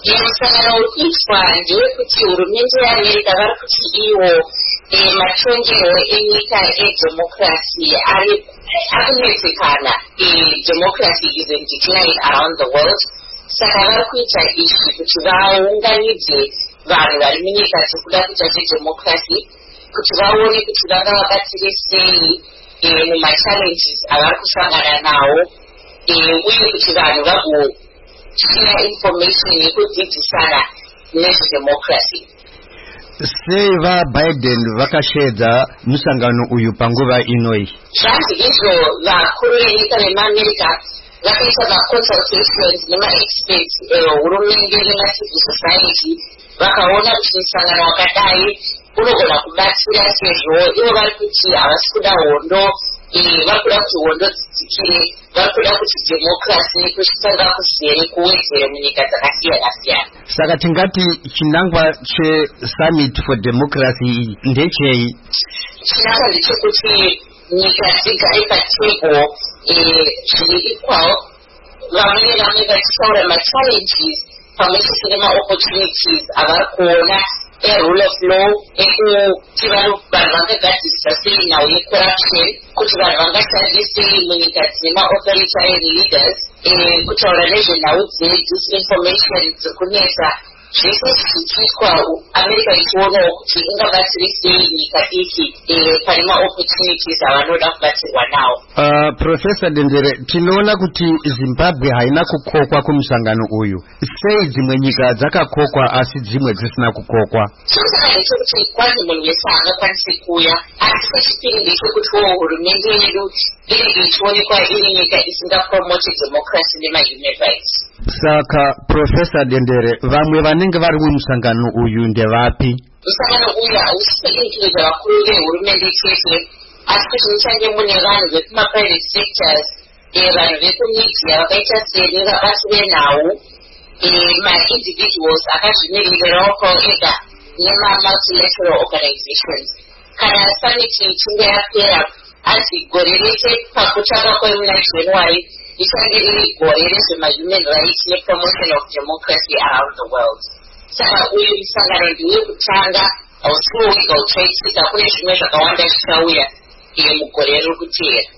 Musangano urikuitwa ndewekuti hurumende yeAmerica vari kuti iwo matongerwo enyika edemocracy akunetsekana. Democracy is in decline around the world. Saka vari kuita izvi kuti vaunganidze vanhu vari munyika dzekuda kuita zvedemocracy kuti vaone kuti vanga vabatsire sei mumachallenges avari kusangana nawo, uye kuti vanhu vagoshira information yekudzidzisana nezvedemocracy. Sei vaBiden vakashedza musangano uyu panguva inoi? Zvanzi izvo vakuru venyika vemuAmerica vakaita maconsultations nemaexperts ehurumende nemacivil society, vakaona kuti musangano wakadai unogona kubatsira sezvo ivo vari kuti havasi kuda hondo, vari kuda kuti hondo dzidzikire, vari kuda kuti democracy kusvitanga kuzere kuwedzere munyika dzakasiyana siyana. Saka tingati chinangwa cheSummit for Democracy ndechei? Chinangwa ndechekuti nyika dzigare patable zviri equal, vamwe nevamwe vachitaura machallenges pamwechete nemaopportunities avari kuona erule of law, ekuti vanhu vangagadzirisa sei nhau yecorruption, kuti vanhu vangashande sei munyika dzine maauthoritarian leaders, kutaura nezvenhau dzedisinformation dzekunetsa. Zvese zvichiitwa America ichionawo kuti ingabatsire sei nyika iki pane maopportunities avanoda kubatsirwa nawo. Professor Dendere, tinoona kuti Zimbabwe haina kukokwa kumusangano uyu. Sei dzimwe nyika dzakakokwa asi dzimwe dzisina kukokwa? Saka ndechekuti kwanzi munhu wese haangakwanisi kuuya, asi chechipiri ndechekuti hurumende yedu inenge ichionekwa iri nyika isingapromote democracy nemahuman rights. Saka Professor Dendere, vamwe vanenge vari mumusangano uyu ndevapi? Musangano uyu hausi kuinclude vakuru vehurumende chete, asi kuti muchange mune vanhu vekumaprivate sectors, vanhu vekumedia vakaita sevabatsire nhau, ma-individuals akazvimirirawo pavo ega nema-multilateral organizations. Kana summit ichinge yapera, asi gore rese pakutanga kwemuna January ichange riri gore rezvema-human rights nepromotion of democracy around the world. Saka uyu musangano ndewekutanga, hausiwo wega uchaitsika, kune zvimwe zvakawanda zvichauya mugore riri kuteera.